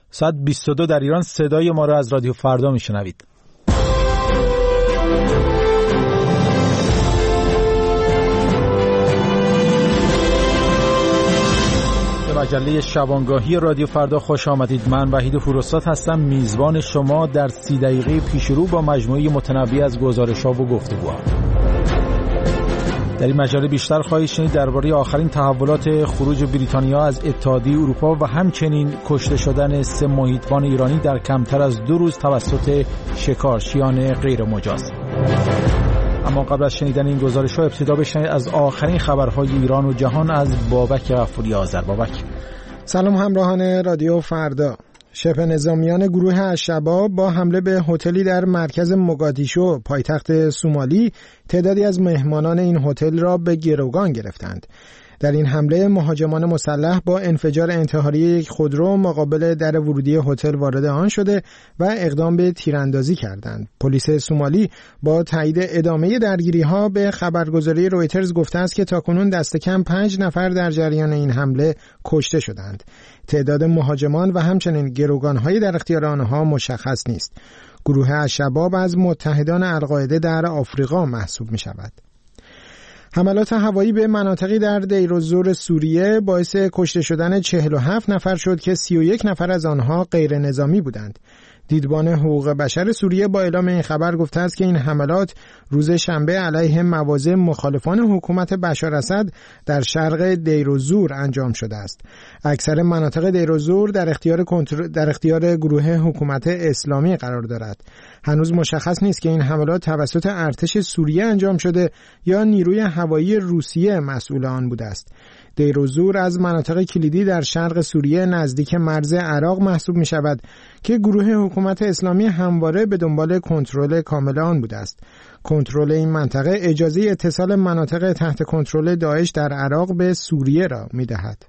ساعت 22 در ایران صدای ما را از رادیو فردا میشنوید. به مجله شبانگاهی رادیو فردا خوش آمدید. من وحید پوراستاد هستم، میزبان شما در 30 دقیقه پیشرو با مجموعه متنوع از گزارش‌ها و گفتگوها. در این مجله بیشتر خواهید شنید درباره آخرین تحولات خروج بریتانیا از اتحادیه اروپا و همچنین کشته شدن 3 محیطبان ایرانی در کمتر از 2 روز توسط شکارچیان غیر مجاز. اما قبل از شنیدن این گزارش‌ها ابتدا بشنوید از آخرین خبرهای ایران و جهان از بابک غفوری آذر. بابک. سلام همراهان رادیو فردا. شبه نظامیان گروه الشباب با حمله به هتلی در مرکز موگادیشو پایتخت سومالی تعدادی از مهمانان این هتل را به گروگان گرفتند. در این حمله مهاجمان مسلح با انفجار انتحاری یک خودرو مقابل در ورودی هتل وارد آن شده و اقدام به تیراندازی کردند. پلیس سومالی با تایید ادامه درگیری‌ها به خبرگزاری رویترز گفته است که تاکنون دست کم 5 نفر در جریان این حمله کشته شدند. تعداد مهاجمان و همچنین گروگان‌های در اختیار آنها مشخص نیست. گروه الشباب از متحدان القاعده در آفریقا محسوب می‌شود. حملات هوایی به مناطقی در دیرالزور سوریه باعث کشته شدن 47 نفر شد که 31 نفر از آنها غیر نظامی بودند. دیدبان حقوق بشر سوریه با اعلام این خبر گفته است که این حملات روز شنبه علیه مواضع مخالفان حکومت بشار اسد در شرق دیرالزور انجام شده است. اکثر مناطق دیرالزور در اختیار گروه حکومت اسلامی قرار دارد. هنوز مشخص نیست که این حملات توسط ارتش سوریه انجام شده یا نیروی هوایی روسیه مسئول آن بوده است. دیرالزور از مناطق کلیدی در شرق سوریه نزدیک مرز عراق محسوب می شود که گروه حکومت اسلامی همواره به دنبال کنترل کامل آن بوده است. کنترل این منطقه اجازه اتصال مناطق تحت کنترل داعش در عراق به سوریه را می دهد.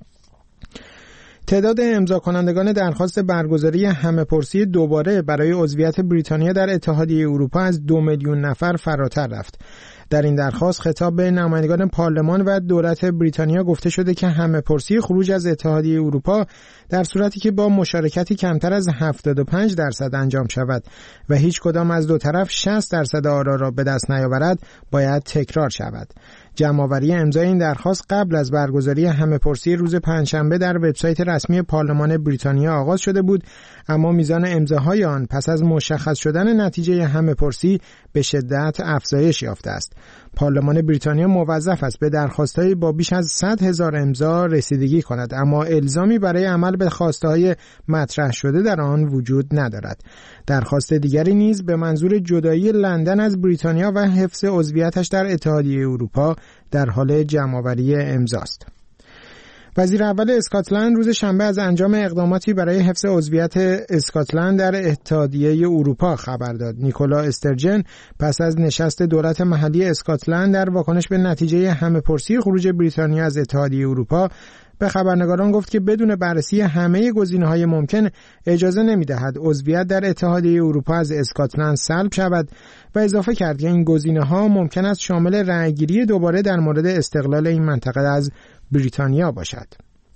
تعداد امضا کنندگان درخواست برگزاری همه‌پرسی دوباره برای عضویت بریتانیا در اتحادیه اروپا از 2 میلیون نفر فراتر رفت. در این درخواست خطاب به نمایندگان پارلمان و دولت بریتانیا گفته شده که همه‌پرسی خروج از اتحادیه اروپا در صورتی که با مشارکتی کمتر از 75% انجام شود و هیچ کدام از دو طرف 60% آرا را به دست نیاورد باید تکرار شود. جمع‌آوری امضای این درخواست قبل از برگزاری همه‌پرسی روز پنجشنبه در وبسایت رسمی پارلمان بریتانیا آغاز شده بود، اما میزان امضاهای آن پس از مشخص شدن نتیجه همه‌پرسی به شدت افزایش یافته است. پارلمان بریتانیا موظف است به درخواست‌های با بیش از 100,000 امضا رسیدگی کند، اما الزامی برای عمل به خواسته‌های مطرح شده در آن وجود ندارد. درخواست دیگری نیز به منظور جدایی لندن از بریتانیا و حفظ عضویتش در اتحادیه اروپا در حال جمع‌آوری امضاست. وزیر اول اسکاتلند روز شنبه از انجام اقداماتی برای حفظ عضویت اسکاتلند در اتحادیه اروپا خبر داد. نیکولا استرجن پس از نشست دولت محلی اسکاتلند در واکنش به نتیجه همه‌پرسی خروج بریتانیا از اتحادیه اروپا به خبرنگاران گفت که بدون بررسی همه گزینه‌های ممکن اجازه نمی‌دهد عضویت در اتحادیه اروپا از اسکاتلند سلب شود و اضافه کرد که این گزینه‌ها ممکن است شامل رأی‌گیری دوباره در مورد استقلال این منطقه از بریتانیا باشد.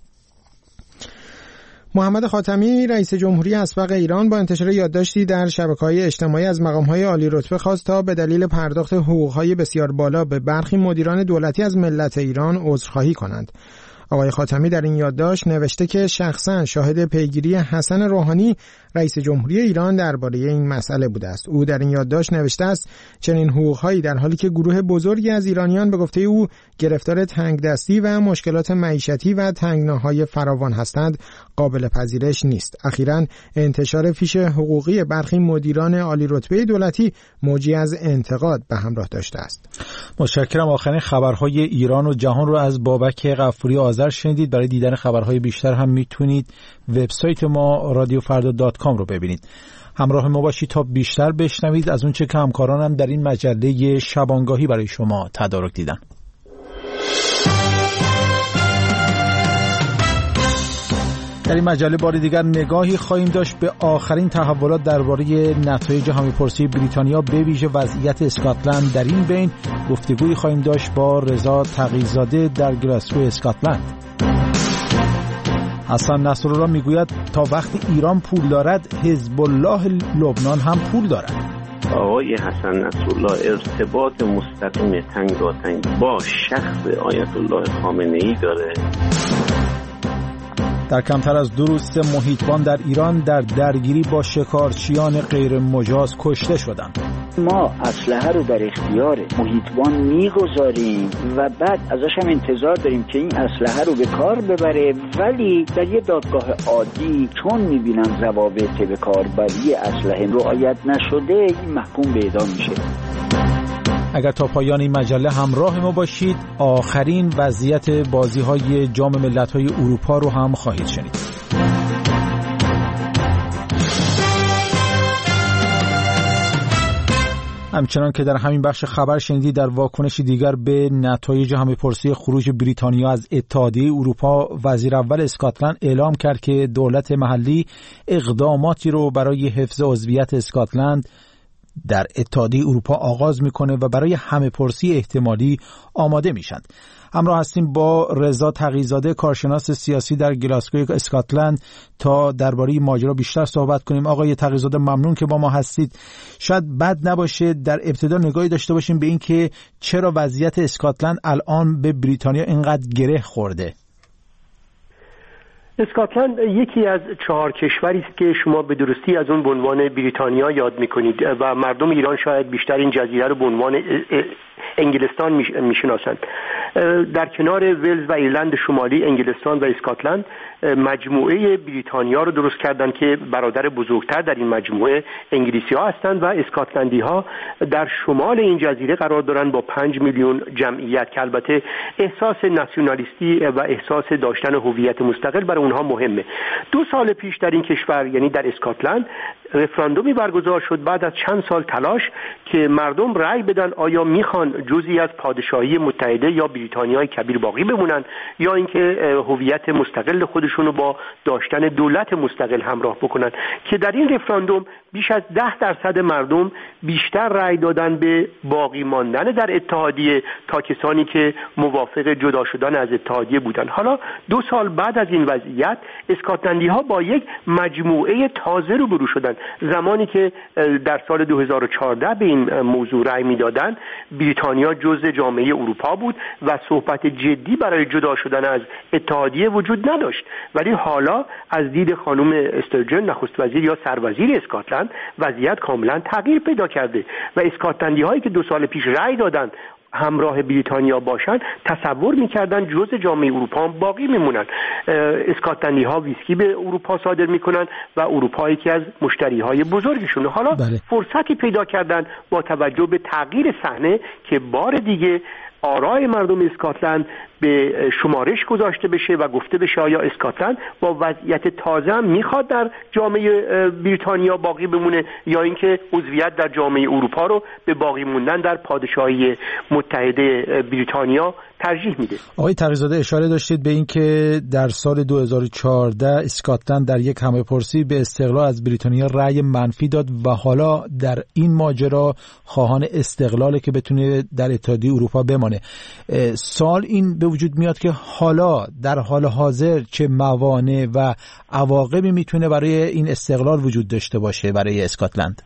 محمد خاتمی رئیس جمهوری اسبق ایران با انتشار یادداشتی در شبکه‌های اجتماعی از مقام‌های عالی رتبه خواست تا به دلیل پرداخت حقوق‌های بسیار بالا به برخی مدیران دولتی از ملت ایران عذرخواهی کنند. آقای خاتمی در این یادداشت نوشته که شخصا شاهد پیگیری حسن روحانی رئیس جمهوری ایران درباره این مسئله بوده است. او در این یادداشت نوشته است چنین حقوق‌هایی در حالی که گروه بزرگی از ایرانیان به گفته او گرفتار تنگدستی و مشکلات معیشتی و تنگناهای فراوان هستند قابل پذیرش نیست. اخیراً انتشار فیش حقوقی برخی مدیران عالی رتبه دولتی موجی از انتقاد به همراه داشته است. متشکرم. آخرین خبرهای ایران و جهان رو از بابک غفوری آذر شنیدید. برای دیدن خبرهای بیشتر هم میتونید وبسایت ما radioffarda.com رو ببینید. همراه ما باشید تا بیشتر بشنوید از اونچه که همکارانم در این مجله شبانگاهی برای شما تدارک دیدن. در این مجله بار دیگر نگاهی خواهیم داشت به آخرین تحولات درباره نتایج همه‌پرسی بریتانیا به ویژه وضعیت اسکاتلند. در این بین گفتگویی خواهیم داشت با رضا تقی‌زاده در گلاسگو اسکاتلند. حسن نصرالله میگوید تا وقتی ایران پول دارد حزب الله لبنان هم پول دارد. آقای حسن نصرالله ارتباط مستقیم تنگاتنگ با شخص آیت الله خامنه‌ای داره. در کمتر از 2 روز 3 محیطبان در ایران در درگیری با شکارچیان غیر مجاز کشته شدند. ما اسلحه رو در اختیار محیطبان میگذاریم و بعد ازش هم انتظار داریم که این اسلحه رو به کار ببره، ولی در یه دادگاه عادی چون میبینم ضوابط به کاربری اسلحه رعایت نشده، این محکوم به اعدام میشه. اگر تا پایان این مجله همراه ما باشید، آخرین وضعیت بازی‌های جام ملت‌های اروپا رو هم خواهید شنید. همچنان که در همین بخش خبر شنیدید، در واکنش دیگر به نتایج همه‌پرسی خروج بریتانیا از اتحادیه اروپا، وزیر اول اسکاتلند اعلام کرد که دولت محلی اقداماتی رو برای حفظ عضویت اسکاتلند در اتحادیه اروپا آغاز میکنه و برای همه‌پرسی احتمالی آماده میشند. همراه هستیم با رضا تقی‌زاده، کارشناس سیاسی در گلاسگوی اسکاتلند، تا درباره ماجرا بیشتر صحبت کنیم. آقای تقی‌زاده، ممنون که با ما هستید. شاید بد نباشه در ابتدا نگاهی داشته باشیم به این که چرا وضعیت اسکاتلند الان به بریتانیا اینقدر گره خورده. اسکاتلند یکی از 4 کشوری است که شما به درستی از اون به عنوان بریتانیا یاد میکنید و مردم ایران شاید بیشتر این جزیره رو به عنوان انگلستان میشناسند. در کنار ولز و ایرلند شمالی، انگلستان و اسکاتلند مجموعه بریتانیا رو درست کردن که برادر بزرگتر در این مجموعه انگلیسی ها هستند و اسکاتلندی ها در شمال این جزیره قرار دارن با 5 میلیون جمعیت که البته احساس ناسیونالیستی و احساس داشتن هویت مستقل برای اونها مهمه. 2 سال پیش در این کشور، یعنی در اسکاتلند، رفراندومی برگزار شد بعد از چند سال تلاش که مردم رأی بدن آیا میخوان جزئی از پادشاهی متحده یا بریتانیای کبیر باقی بمونن یا اینکه هویت مستقل خودشون رو با داشتن دولت مستقل همراه بکنن، که در این رفراندوم بیش از 10% مردم بیشتر رأی دادن به باقی ماندن در اتحادیه تا کسانی که موافق جدا شدن از اتحادیه بودن. حالا 2 سال بعد از این وضعیت، اسکاتلندی ها با یک مجموعه تازه روبرو شدن. زمانی که در سال 2014 به این موضوع رأی میدادن، بریتانیا جزء جامعه اروپا بود و صحبت جدی برای جدا شدن از اتحادیه وجود نداشت، ولی حالا از دید خانم استرجن، نخست وزیر یا سروزیر اسکاتلند، وضعیت کاملا تغییر پیدا کرده و اسکاتلندی هایی که 2 سال پیش رأی دادن همراه بریتانیا باشن تصور میکردن جزء جامعه اروپا هم باقی میمونن. اسکاتلندی ها ویسکی به اروپا صادر میکنن و اروپا یکی از مشتری های بزرگشونه. حالا فرصتی پیدا کردن با توجه به تغییر صحنه که بار دیگه آرای مردم اسکاتلند به شمارش گذاشته بشه و گفته بشه آیا اسکاتلند با وضعیت تازه هم میخواد در جامعه بریتانیا باقی بمونه یا اینکه عضویت در جامعه اروپا رو به باقی موندن در پادشاهی متحده بریتانیا ترجیح میده. آقای تقی‌زاده، اشاره داشتید به این که در سال 2014 اسکاتلند در یک همه‌پرسی به استقلال از بریتانیا رأی منفی داد و حالا در این ماجرا خواهان استقلاله که بتونه در اتحادیه اروپا بمانه. سال این به وجود میاد که حالا در حال حاضر چه موانع و عواقبی میتونه برای این استقلال وجود داشته باشه برای اسکاتلند؟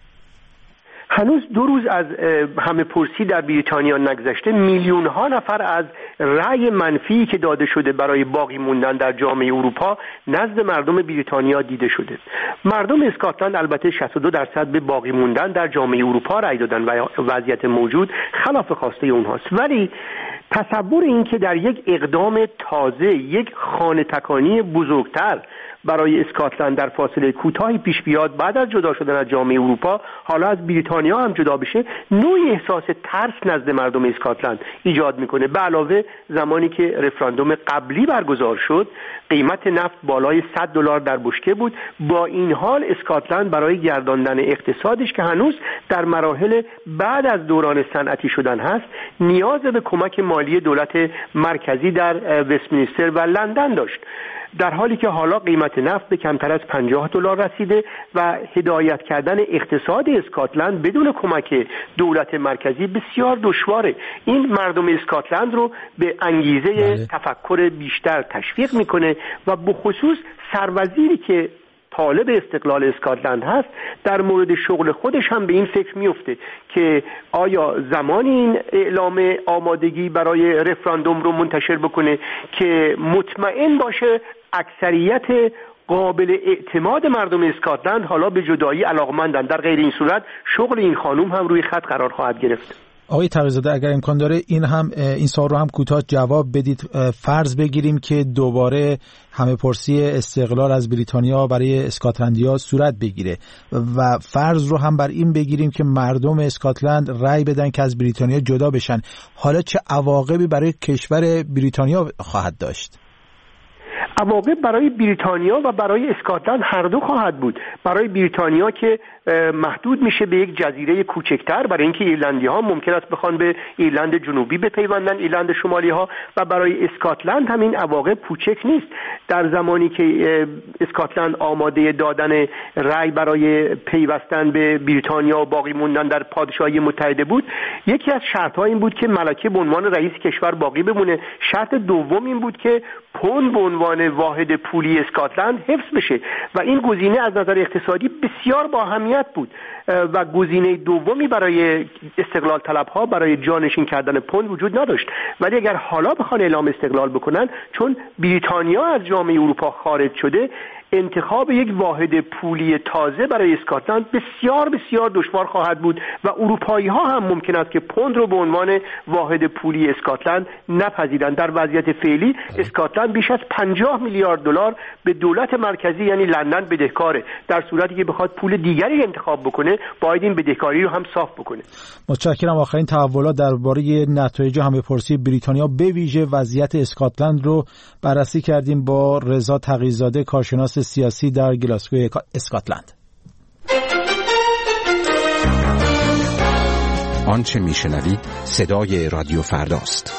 هنوز 2 روز از همه‌پرسی در بریتانیا نگذشته، میلیون ها نفر از رأی منفی که داده شده برای باقی موندن در جامعه اروپا نزد مردم بریتانیا دیده شده. مردم اسکاتلند البته 62% به باقی موندن در جامعه اروپا رأی دادن و وضعیت موجود خلاف خواسته اونهاست، ولی تصور این که در یک اقدام تازه، یک خانه تکانی بزرگتر برای اسکاتلند در فاصله کوتاهی پیش بیاد بعد از جدا شدن از جامعه اروپا، حالا از بریتانیا هم جدا بشه، نوعی احساس ترس نزد مردم اسکاتلند ایجاد میکنه. به علاوه زمانی که رفراندوم قبلی برگزار شد، قیمت نفت بالای $100 در بشکه بود. با این حال اسکاتلند برای گرداندن اقتصادش که هنوز در مراحل بعد از دوران صنعتی شدن هست، نیاز به کمک مالی مالی دولت مرکزی در وستمینستر و لندن داشت، در حالی که حالا قیمت نفت به کمتر از $50 رسیده و هدایت کردن اقتصاد اسکاتلند بدون کمک دولت مرکزی بسیار دشواره. این مردم اسکاتلند رو به انگیزه تفکر بیشتر تشویق میکنه و به خصوص سروزیری که طالب استقلال اسکاتلند هست در مورد شغل خودش هم به این فکر میفته که آیا زمانی این اعلام آمادگی برای رفراندوم رو منتشر بکنه که مطمئن باشه اکثریت قابل اعتماد مردم اسکاتلند حالا به جدایی علاقمندند. در غیر این صورت شغل این خانوم هم روی خط قرار خواهد گرفت. آقای تقی‌زاده اگر امکان داره این سوال رو هم کوتاه جواب بدید. فرض بگیریم که دوباره همه پرسی استقلال از بریتانیا برای اسکاتلندیا صورت بگیره و فرض رو هم بر این بگیریم که مردم اسکاتلند رأی بدن که از بریتانیا جدا بشن، حالا چه عواقبی برای کشور بریتانیا خواهد داشت؟ عواقب برای بریتانیا و برای اسکاتلند هر دو خواهد بود. برای بریتانیا که محدود میشه به یک جزیره کوچکتر، برای اینکه ایرلندی ها ممکن است بخوان به ایرلند جنوبی بپیوندن، ایرلند شمالی ها، و برای اسکاتلند همین عواقب کوچک نیست. در زمانی که اسکاتلند آماده دادن رأی برای پیوستن به بریتانیا و باقی موندن در پادشاهی متحده بود، یکی از شرط‌ها این بود که ملکه به عنوان رئیس کشور باقی بمونه. شرط دوم این بود که پوند به عنوان واحد پولی اسکاتلند حفظ بشه و این گزینه از نظر اقتصادی بسیار با اهمیت بود و گزینه دومی برای استقلال طلبها برای جانشین کردن پوند وجود نداشت. ولی اگر حالا بخوان اعلام استقلال بکنن، چون بریتانیا از جامعه اروپا خارج شده، انتخاب یک واحد پولی تازه برای اسکاتلند بسیار بسیار دشوار خواهد بود و اروپایی ها هم ممکن است که پوند رو به عنوان واحد پولی اسکاتلند نپذیرند. در وضعیت فعلی اسکاتلند بیش از $50 میلیارد به دولت مرکزی یعنی لندن بدهکاره. در صورتی که بخواد پول دیگری انتخاب بکنه، باید این بدهکاری رو هم صاف بکنه. متشکرم. آخرین تحولات درباره نتایج همه‌پرسی بریتانیا به ویژه وضعیت اسکاتلند رو بررسی کردیم با رضا تقی‌زاده، کارشناس سیاسی در گلاسگو اسکاتلند. آنچه میشنوید صدای رادیو فرداست.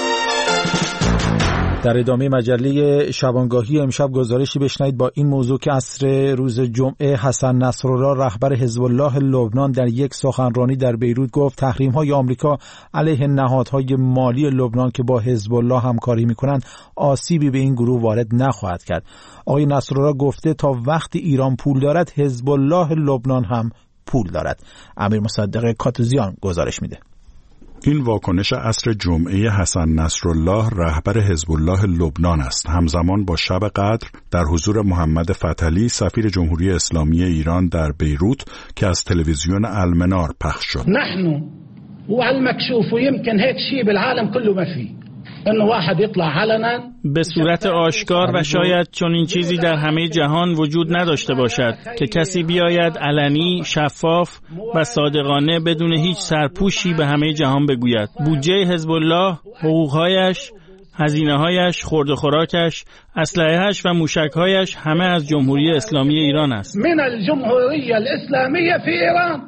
در ادامه مجله شبانگاهی امشب گزارشی بشنوید با این موضوع که عصر روز جمعه حسن نصرالله رهبر حزب الله لبنان در یک سخنرانی در بیروت گفت تحریم‌های آمریکا علیه نهادهای مالی لبنان که با حزب الله همکاری می‌کنند آسیبی به این گروه وارد نخواهد کرد. آقای نصرالله گفته تا وقتی ایران پول دارد حزب الله لبنان هم پول دارد. امیر مصدق کاتوزیان گزارش میده. این واکنش عصر جمعه حسن نصرالله رهبر حزب الله لبنان است، همزمان با شب قدر در حضور محمد فتحعلی سفیر جمهوری اسلامی ایران در بیروت که از تلویزیون المنار پخش شد. نحن وعلى المكشوف ويمكن هيك شيء بالعالم كله ما فيه انه واحد يطلع علنا به صورت آشکار و شاید چون این چیزی در همه جهان وجود نداشته باشد که کسی بیاید علنی، شفاف و صادقانه بدون هیچ سرپوشی به همه جهان بگوید بودجه حزب الله، حقوقهایش، هزینه‌هایش، خورد و خوراکش، اسلحه‌اش و موشک‌هایش همه از جمهوری اسلامی ایران است. من الجمهوریه الاسلامیه فی ایران.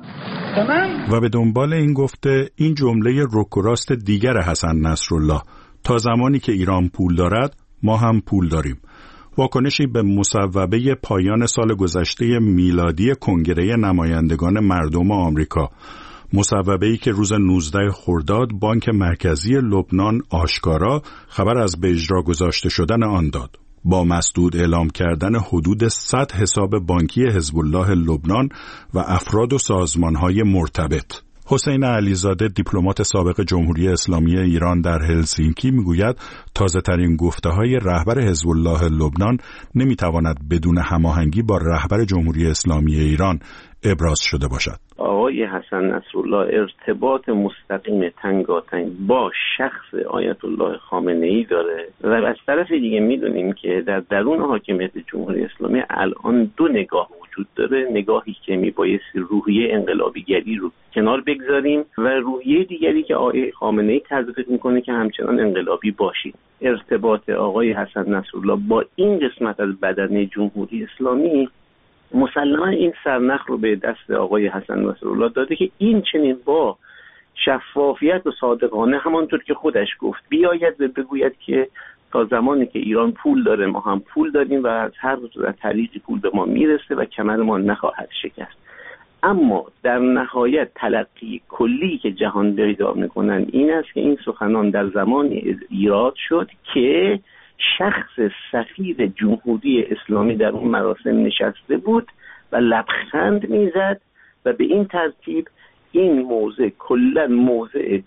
تمام. و به دنبال این گفته این جمله رک و راست دیگر حسن نصرالله: تا زمانی که ایران پول دارد ما هم پول داریم. واکنشی به مصوبه پایان سال گذشته میلادی کنگره نمایندگان مردم آمریکا، مصوبه‌ای که روز 19 خرداد بانک مرکزی لبنان آشکارا خبر از به اجرا گذاشته شدن آن داد، با مسدود اعلام کردن حدود 100 حساب بانکی حزب الله لبنان و افراد و سازمان‌های مرتبط. حسین علیزاده دیپلمات سابق جمهوری اسلامی ایران در هلسینکی میگوید تازه‌ترین گفته‌های رهبر حزب الله لبنان نمیتواند بدون هماهنگی با رهبر جمهوری اسلامی ایران ابراز شده باشد. آقای حسن نصرالله ارتباط مستقیم تنگاتنگ با شخص آیت الله خامنه‌ای داره و از طرف دیگه میدونیم که در درون حاکمیت جمهوری اسلامی الان دو نگاه وجود داره. نگاهی که میبایستی روحیه انقلابیگری رو کنار بگذاریم و روحیه دیگری که آقای خامنه‌ای تزریق میکنه که همچنان انقلابی باشید. ارتباط آقای حسن نصرالله با این قسمت از بدنه جمهوری اسلامی مسلما این سرنخ رو به دست آقای حسن نصرالله داده که این چنین با شفافیت و صادقانه همانطور که خودش گفت بیاید و بگوید که تا زمانی که ایران پول داره ما هم پول داریم و از هر طریقی پول به ما میرسه و کمر ما نخواهد شکست. اما در نهایت تلقی کلی که جهان پیدا میکنن این است که این سخنان در زمانی ایراد شد که شخص سفیر جمهوری اسلامی در اون مراسم نشسته بود و لبخند میزد و به این ترتیب این موضع کلا موضع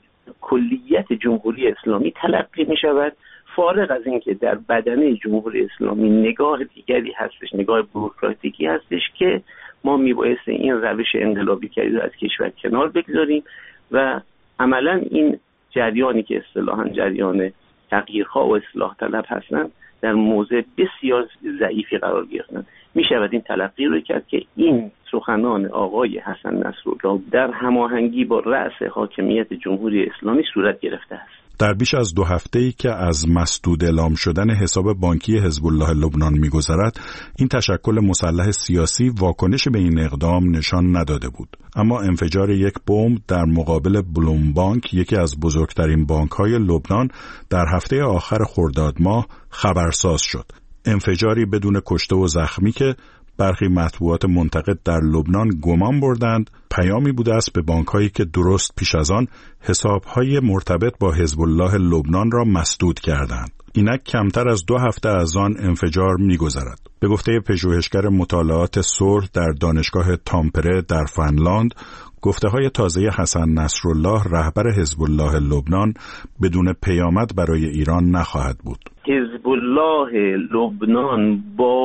کلیت جمهوری اسلامی تلقی می شود، فارغ از اینکه در بدنه جمهوری اسلامی نگاه دیگری هستش، نگاه بوروکراتیکی هستش که ما میبایست این روش انقلابی کردی رو از کشور کنار بگذاریم و عملا این جریانی که اصطلاحاً جریان تغییرها و اصلاح طلب هستن در موضع بسیار ضعیفی قرار گرفتن. می شود این تلقی رو کرد که این سخنان آقای حسن نصرالله در هماهنگی با رأس حاکمیت جمهوری اسلامی صورت گرفته است. در بیش از 2 هفته‌ای که از مسدود اعلام شدن حساب بانکی حزب الله لبنان می‌گذرد، این تشکل مسلح سیاسی واکنش به این اقدام نشان نداده بود. اما انفجار یک بمب در مقابل بلومبانک، یکی از بزرگترین بانک‌های لبنان، در هفته آخر خرداد ماه خبرساز شد. انفجاری بدون کشته و زخمی که برخی مطبوعات منتقد در لبنان گمان بردند پیامی بوده است به بانک‌هایی که درست پیش از آن حساب‌های مرتبط با حزب الله لبنان را مسدود کردند. اینک کمتر از 2 هفته از آن انفجار می‌گذرد. به گفته پژوهشگر مطالعات صلح در دانشگاه تامپره در فنلاند، گفته‌های تازه حسن نصرالله رهبر حزب الله لبنان بدون پیامد برای ایران نخواهد بود. حزب الله لبنان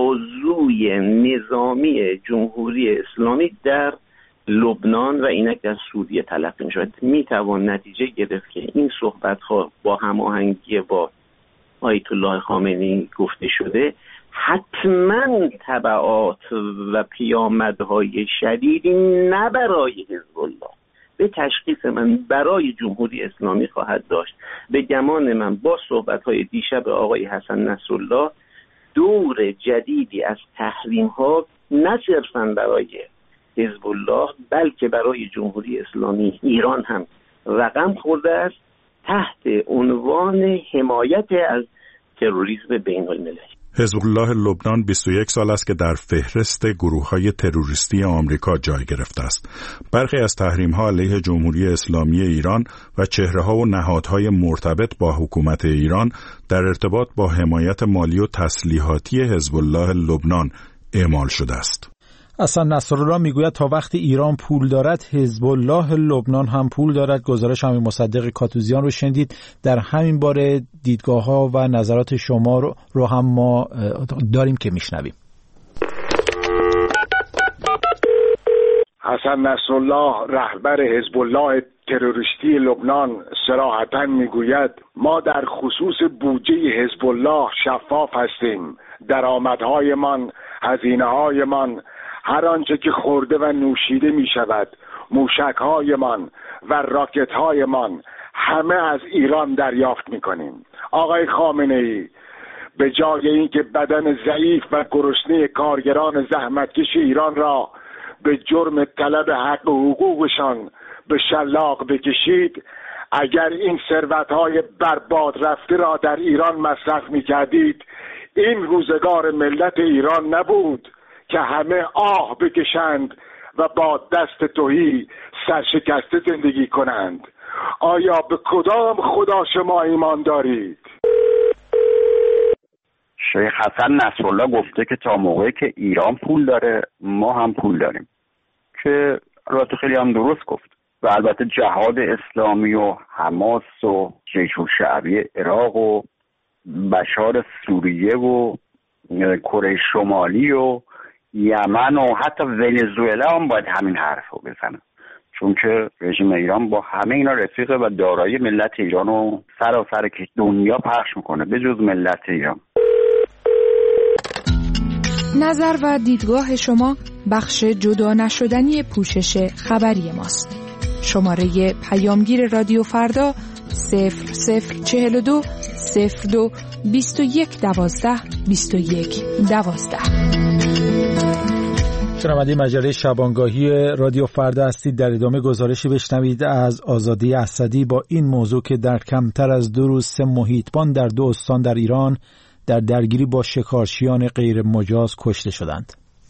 بازوی نظامی جمهوری اسلامی در لبنان و اینک در سوریه تلقی می‌شود. می‌توان نتیجه گرفت که این صحبت‌ها با هماهنگی با آیت الله خامنه‌ای گفته شده حتما تبعات و پیامدهای شدیدی نه برای حزب الله، به تشخیص من برای جمهوری اسلامی خواهد داشت. به گمان من با صحبت‌های دیشب آقای حسن نصرالله دور جدیدی از تحریم‌ها نه صرفاً برای حزب الله بلکه برای جمهوری اسلامی ایران هم رقم خورده است تحت عنوان حمایت از تروریسم بین‌المللی. حزب الله لبنان 21 سال است که در فهرست گروه‌های تروریستی آمریکا جای گرفته است. برخی از تحریم‌ها علیه جمهوری اسلامی ایران و چهره‌ها و نهادهای مرتبط با حکومت ایران در ارتباط با حمایت مالی و تسلیحاتی حزب الله لبنان اعمال شده است. حسن نصرالله میگوید تا وقتی ایران پول دارد حزب الله لبنان هم پول دارد. گزارش همین مصدق کاتوزیان رو شنیدید. در همین باره دیدگاه‌ها و نظرات شما رو هم ما داریم که میشنویم. حسن نصرالله رهبر حزب الله تروریستی لبنان صراحتاً میگوید ما در خصوص بودجه حزب الله شفاف هستیم. درآمدهایمان، هزینه‌هایمان، هر آنچه که خورده و نوشیده می شود، موشک‌هایمان و راکت‌هایمان همه از ایران دریافت می کنیم. آقای خامنه‌ای به جای اینکه بدن ضعیف و گرسنه کارگران زحمتکش ایران را به جرم طلب حق و حقوقشان به شلاق بکشید، اگر این ثروت‌های برباد رفته را در ایران مصرف می کردید، این روزگار ملت ایران نبود که همه آه بکشند و با دست تهی سرشکسته زندگی کنند. آیا به کدام خدا شما ایمان دارید؟ شیخ حسن نصرالله گفته که تا موقعی که ایران پول داره ما هم پول داریم، که البته خیلی هم درست گفت. و البته جهاد اسلامی و حماس و جیش الشعبی عراق و بشار سوریه و کره شمالی و یمن و حتی ونزوئلا هم باید همین حرف رو بزنن، چون که رژیم ایران با همه اینا رفیقه و دارایی ملت ایران رو سراسر که دنیا پخش میکنه به جز ملت ایران. نظر و دیدگاه شما بخش جدا نشدنی پوشش خبری ماست. شماره پیامگیر رادیو فردا 0042 02 21 12 21 12. شنونده مجله شبانگاهی رادیو فردا هستید. در ادامه گزارشی بشنوید از آزادی اسدی با این موضوع که در کمتر از 2 روز 3 محیطبان در 2 استان در ایران در درگیری با شکارچیان غیر مجاز کشته شدند.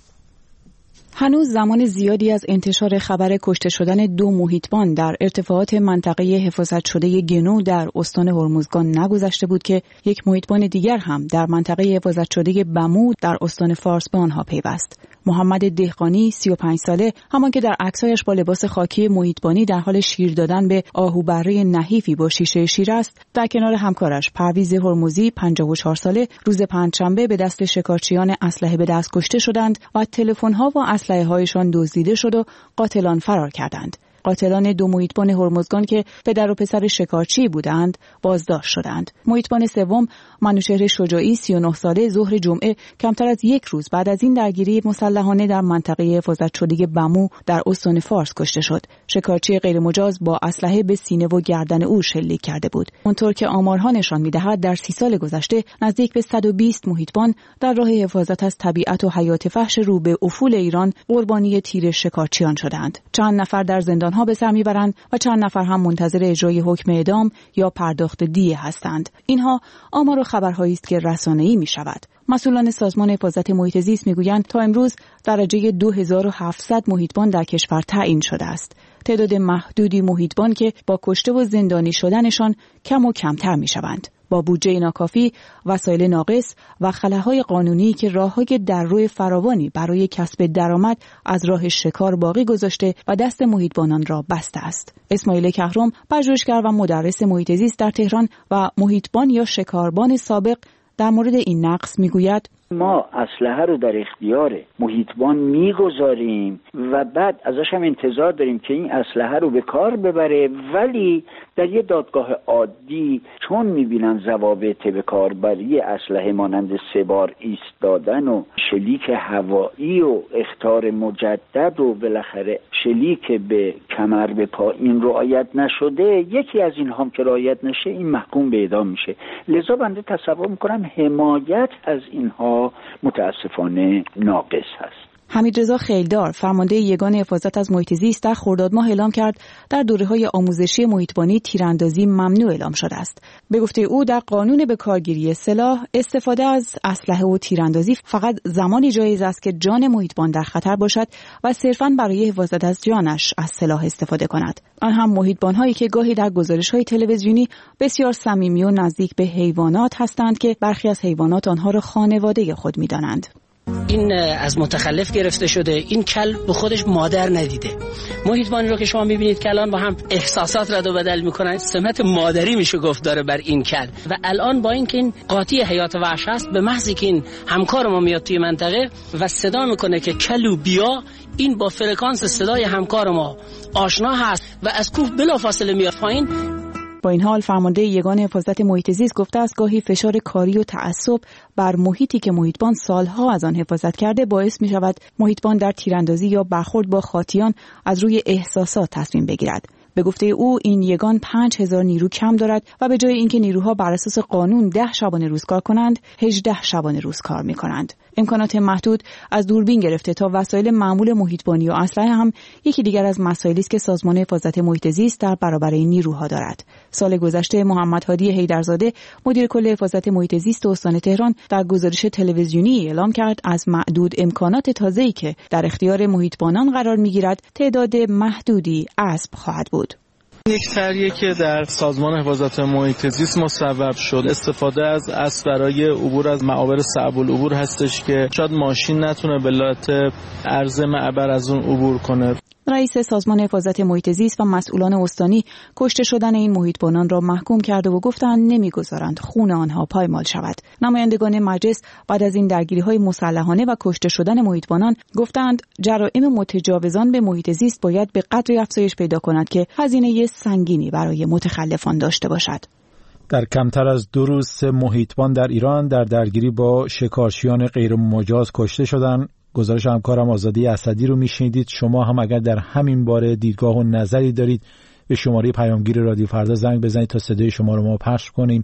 هنوز زمان زیادی از انتشار خبر کشته شدن 2 محیطبان در ارتفاعات منطقه حفاظت شده گنو در استان هرمزگان نگذشته بود که یک محیطبان دیگر هم در منطقه حفاظت شده بمو در استان فارس به آنها پیوست. محمد دهقانی 35 ساله همان که در عکسایش با لباس خاکی محیطبانی در حال شیر دادن به آهوبره نحیفی با شیشه شیر است، در کنار همکارش پرویز هرمزی 54 ساله روز پنجشنبه به دست شکارچیان اسلحه به دست کشته شدند و تلفن‌ها و اسلحه هایشان دزدیده شد و قاتلان فرار کردند. قاتلان 2 محیطبان هرمزگان که پدر و پسر شکارچی بودند بازداشت شدند. محیطبان سوم منوچهر شجاعی 39 ساله ظهر جمعه کمتر از 1 روز بعد از این درگیری مسلحانه در منطقه حفاظت شده بمو در استان فارس کشته شد. شکارچی غیر مجاز با اسلحه به سینه و گردن او شلیک کرده بود. اونطور که آمارها نشان می‌دهد در 30 سال گذشته نزدیک به 120 محیطبان در راه حفاظت از طبیعت و حیات وحش رو به افول ایران قربانی تیر شکارچیان شدند. چند نفر در زندان ها به سر میبرند و چند نفر هم منتظر اجرای حکم اعدام یا پرداخت دیه هستند. اینها آمار و خبرهایی است که رسانه‌ای میشود. مسئولان سازمان حفاظت محیط زیست میگویند تا امروز درجه 2700 محیطبان در کشور تعیین شده است. تعداد محدودی محیطبان که با کشته و زندانی شدنشان کم و کمتر میشوند. با بودجه ناکافی، وسایل ناقص و خلاهای قانونی که راههای دررو فراوانی برای کسب درآمد از راه شکار باقی گذاشته و دست محیطبانان را بسته است. اسماعیل کهرم، پژوهشگر و مدرس محیط زیست در تهران و محیطبان یا شکاربان سابق، در مورد این نقص میگوید: ما اسلحه رو در اختیار محیطبان میگذاریم و بعد ازش هم انتظار داریم که این اسلحه رو به کار ببره، ولی در یه دادگاه عادی چون میبینن ضوابط به کاربری اسلحه مانند 3 بار ایستادن و شلیک هوایی و اخطار مجدد و بالاخره شلیک به کمر به پا این رعایت نشده، یکی از این هم که رعایت نشه این محکوم به اعدام میشه. لذا بنده تصور میکنم حمایت از اینها متاسفانه ناقص هست. حمیدرضا خیلدار، فرمانده یگان حفاظت از محیط زیست، در خرداد ماه اعلام کرد در دوره‌های آموزشی محیطبانی تیراندازی ممنوع اعلام شده است. به گفته او در قانون به کارگیری سلاح استفاده از اسلحه و تیراندازی فقط زمانی جایز است که جان محیطبان در خطر باشد و صرفاً برای حفاظت از جانش از سلاح استفاده کند. آن هم محیطبان‌هایی که گاهی در گزارش‌های تلویزیونی بسیار صمیمی و نزدیک به حیوانات هستند که برخی از حیوانات آنها را خانواده خود می‌دانند. این از متخلف گرفته شده، این کل به خودش مادر ندیده. محیطبانی رو که شما میبینید که الان با هم احساسات رد و بدل میکنن، سمت مادری میشه گفت داره بر این کل. و الان با اینکه این قاطی حیات وحش است، به محضی که این همکار ما میاد توی منطقه و صدا میکنه که کلو بیا، این با فرکانس صدای همکار ما آشنا هست و از کوه بلافاصله میاد پایین. با این حال فرمانده یگان حفاظت محیط زیست گفته است گاهی فشار کاری و تعصب بر محیطی که محیطبان سالها از آن حفاظت کرده باعث می شود محیطبان در تیراندازی یا برخورد با خاطیان از روی احساسات تصمیم بگیرد. به گفته او این یگان 5000 نیرو کم دارد و به جای اینکه نیروها بر اساس قانون 10 شبانه روز کار کنند 18 شبانه روز کار می کنند. امکانات محدود از دوربین گرفته تا وسایل معمول محیطبانی و اسلحه هم یکی دیگر از مسائلی است که سازمان حفاظت محیط زیست در برابر این نیروها دارد. سال گذشته محمد هادی حیدرزاده مدیر کل حفاظت محیط زیست استان تهران در گزارش تلویزیونی اعلام کرد از معدود امکانات تازه‌ای که در اختیار محیطبانان قرار می‌گیرد تعداد محدودی اسب خواهد بود. یک طرحیه که در سازمان حفاظت محیط زیست مصوب شد. استفاده از اسب برای عبور از معابر صعب العبور هستش که شاید ماشین نتونه به علت عرض معبر از اون عبور کنه. رئیس سازمان حفاظت محیط زیست و مسئولان استانی کشته شدن این محیطبانان را محکوم کرده و گفتند نمیگذارند خون آنها پایمال شود. نمایندگان مجلس بعد از این درگیری‌های مسلحانه و کشته شدن محیطبانان گفتند جرائم متجاوزان به محیط زیست باید به قدری افزایش پیدا کند که هزینه سنگینی برای متخلفان داشته باشد. در کمتر از 2 روز 3 محیطبان در ایران در درگیری با شکارچیان غیر مجاز کشته شدند. گزارش همکارم آزادی اسدی رو میشنیدید. شما هم اگر در همین باره دیدگاه و نظری دارید به شماره پیامگیر رادیو فردا زنگ بزنید تا صدای شما رو ما پخش کنیم.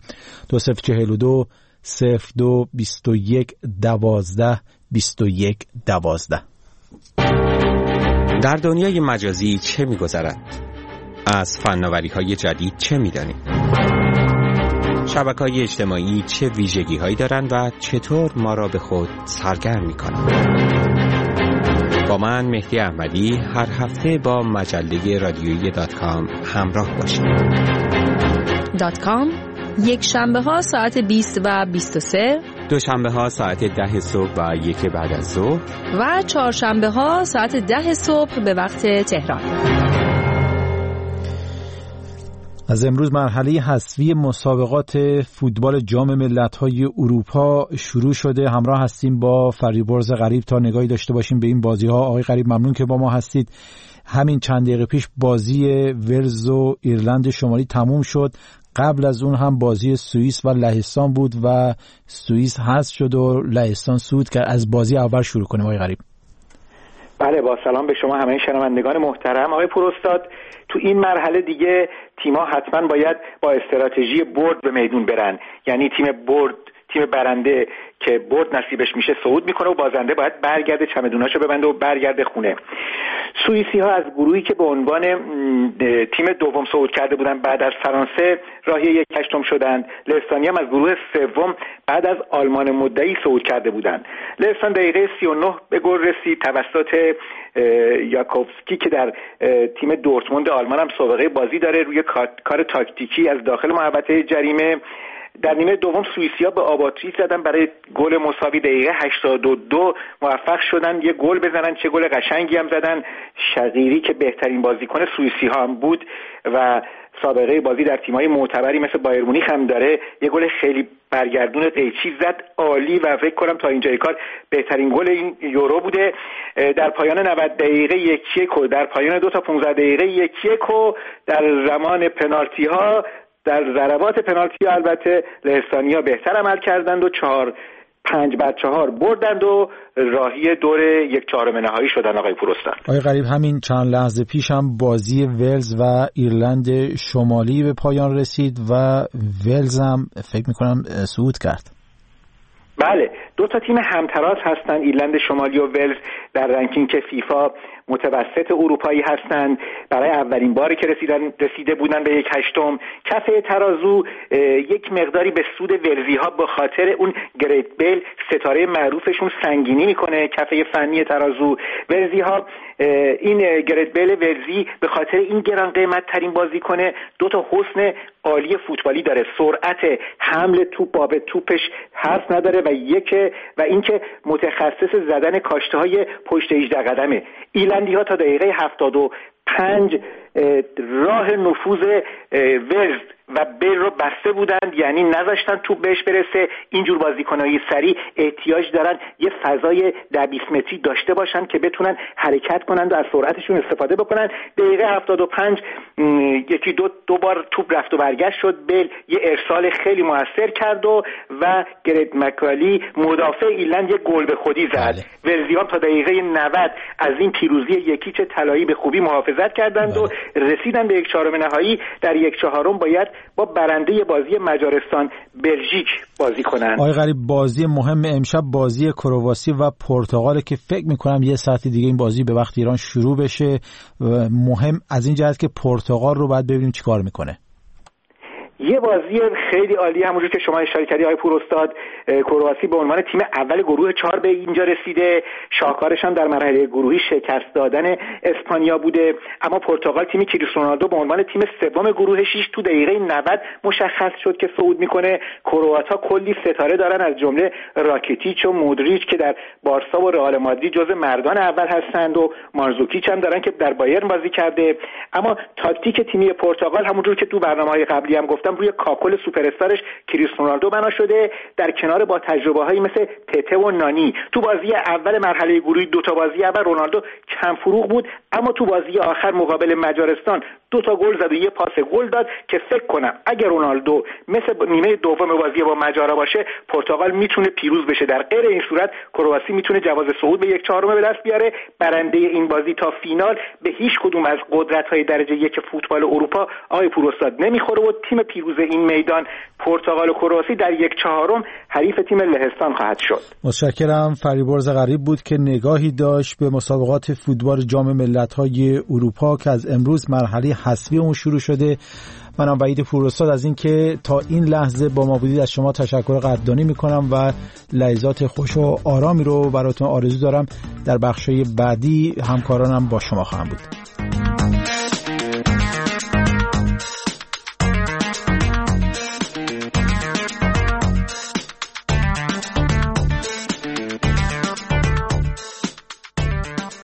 2042 02 21 12 21 12. در دنیای مجازی چه می‌گذرد؟ از فناوری‌های جدید چه می‌دانیم؟ شبکه‌های اجتماعی چه ویژگی‌هایی دارند و چطور ما را به خود سرگرم می‌کنند؟ با من مهدی احمدی هر هفته با مجله رادیویی .com همراه باشید. .com یک شنبه ها ساعت 20 و 23، دوشنبه ها ساعت 10 صبح و 1 بعد از ظهر و چهارشنبه ها ساعت 10 صبح به وقت تهران. از امروز مرحله حذفی مسابقات فوتبال جام ملت‌های اروپا شروع شده. همراه هستیم با فریبرز غریب تا نگاهی داشته باشیم به این بازی‌ها. آقای غریب ممنون که با ما هستید. همین چند دقیقه پیش بازی ولز و ایرلند شمالی تموم شد. قبل از اون هم بازی سوئیس و لهستان بود و سوئیس حذف شد و لهستان صعود کرد. از بازی اول شروع کنیم آقای غریب. بله، با سلام به شما همه شنوندگان محترم. آقای پوراستاد، تو این مرحله دیگه تیم‌ها حتما باید با استراتژی برد به میدون برن. یعنی تیم برنده که برد نصیبش میشه صعود میکنه و بازنده باید برگرده چمدوناشو ببنده و برگرده خونه. سوئیسی‌ها از گروهی که به عنوان تیم دوم صعود کرده بودن بعد از فرانسه راهی یک هشتم شدند. لهستانی هم از گروه سوم بعد از آلمان مدعی صعود کرده بودند. لهستان دقیقه 39 به گل رسید توسط یاکوبسکی که در تیم دورتموند آلمان هم سابقه بازی داره. روی کار تاکتیکی از داخل محوطه جریمه در نیمه دوم سوئیسی‌ها به آباتری زدن برای گل مساوی. دقیقه 82 موفق شدن یه گل بزنن. چه گل قشنگی هم زدن. شقیری که بهترین بازیکن سوئیسی‌ها هم بود و سابقه بازی در تیم‌های معتبری مثل بایر مونیخ هم داره، یه گل خیلی برگردون قیچی زد، عالی و فکر کنم تا اینجای کار بهترین گل این یورو بوده. در پایان 90 دقیقه 1-1 و در پایان 2 تا 15 دقیقه 1-1 و در زمان پنالتی‌ها، در ضربات پنالتی البته لهستانی‌ها بهتر عمل کردند و 5-4 بردند و راهی دور 1/4 نهایی شدن. آقای پوراستاد، آقای غریب همین چند لحظه پیش هم بازی ولز و ایرلند شمالی به پایان رسید و ولز هم فکر می‌کنم صعود کرد. بله، 2 تا تیم همتراز هستند. ایرلند شمالی و ولز در رنکینگ فیفا متوسط اروپایی هستند. برای اولین باری که رسیده بودن به 1/8 کفه ترازو یک مقداری به سود ولزی ها به خاطر اون گریت بیل ستاره معروفشون سنگینی میکنه. کفه فنی ترازو ولزی ها، این گریت بیل ولزی به خاطر این گران قیمت ترین بازیکن 2 تا حسن عالی فوتبالی داره. سرعت حمل توپ، باب توپش حرف نداره و اینکه متخصص زدن کاشته‌های پشت 18 قدمه. ایرلندی‌ها تا دقیقه 75 راه نفوذ ولز و بیل رو بسته بودند، یعنی نذاشتن توپ بهش برسه. اینجور بازیکنای سریع احتیاج دارن یه فضای 10-20 متری داشته باشن که بتونن حرکت کنند و از سرعتشون استفاده بکنن. دقیقه 75 یکی دو بار توپ رفت و برگشت شد. بیل یه ارسال خیلی موثر کرد و گرید مکالی مدافع ایرلند یه گل به خودی زد. ولزیان تا دقیقه 90 از این پیروزی یکیچ طلایی به خوبی محافظت کردند و رسیدن به 1/4 نهایی. در 1/4 باید با برنده بازی مجارستان بلژیک بازی کنند. آقای غریب، بازی مهم امشب بازی کرواسی و پرتغال که فکر میکنم یه ساعت دیگه این بازی به وقت ایران شروع بشه. مهم از این جهت که پرتغال رو باید ببینیم چیکار میکنه. یه بازی خیلی عالی، همونجور که شما اشاره کردید آقای پوراستاد. کرواسی به عنوان تیم اول گروه 4 به اینجا رسیده. شاهکارش هم در مرحله گروهی شکست دادن اسپانیا بوده. اما پرتغال، تیمی کریستیانو رونالدو، به عنوان تیم سوم گروه 6 تو دقیقه 90 مشخص شد که صعود میکنه. کروات‌ها کلی ستاره دارن، از جمله راکیتیچ و مودریچ که در بارسا و رئال مادرید جزو مردان اول هستند و مانزوکیچ هم دارن که در بایرن بازی کرده. اما تاکتیک تیمی پرتغال همونجور که تو برنامه‌های قبلی هم گفتم روی کاکل سوپر استارش کریستیانو رونالدو بنا شده، در کنار با تجربه‌هایی مثل تته و نانی. تو بازی اول مرحله گروهی 2 تا بازی اول رونالدو کم فروغ بود، اما تو بازی آخر مقابل مجارستان 2 تا گل زد و یه پاس گل داد که فکر کنم اگر رونالدو مثل نیمه دوم بازی با مجارا باشه پرتغال میتونه پیروز بشه. در غیر این صورت کرواسی میتونه جواز صعود به 1/4 به دست بیاره. برنده این بازی تا فینال به هیچ کدوم از قدرت‌های درجه 1 فوتبال اروپا آقای پوراستاد نمیخوره و تیم پیروز این میدان پرتغال و کرواسی در 1/4 حریف تیم لهستان خواهد شد. متشکرم. فریبرز غریب بود که نگاهی داشت به مسابقات فوتبال جام ملت‌های اروپا که از امروز مرحله حذفی اون شروع شده. منم وحید پوراستاد از این که تا این لحظه با ما بودید از شما تشکر قدردانی میکنم و لحظات خوش و آرامی رو براتون آرزو دارم. در بخشای بعدی همکارانم با شما خواهم بود.